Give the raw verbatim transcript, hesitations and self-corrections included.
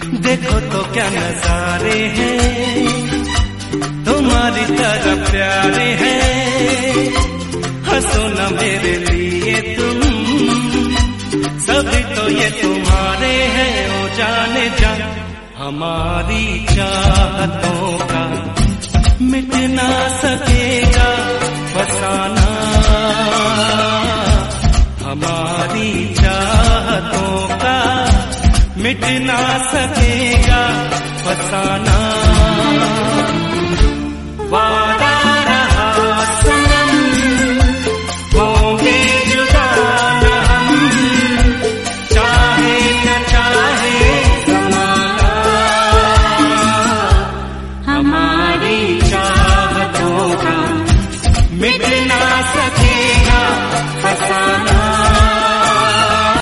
देखो तो क्या नजारे हैं, तुम्हारी तरह प्यारे हैं। हंसो न मेरे लिए तुम, सभी तो ये तुम्हारे हैं। ओ जाने जा हमारी चाहतों का मिट ना सकेगा फसाना, हमारी चाहतों का मिट ना सकेगा फसाना। वाह